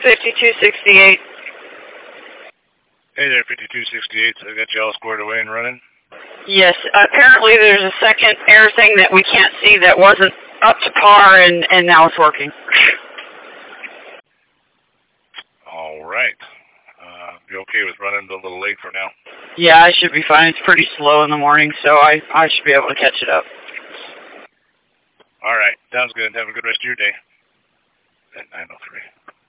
5268. Hey there, 5268. So I got you all squared away and running? Yes, apparently there's a second air thing that we can't see that wasn't up to par, and now it's working. All right. You okay with running a little late for now? Yeah, I should be fine. It's pretty slow in the morning, so I should be able to catch it up. All right. Sounds good. Have a good rest of your day. At 9:03.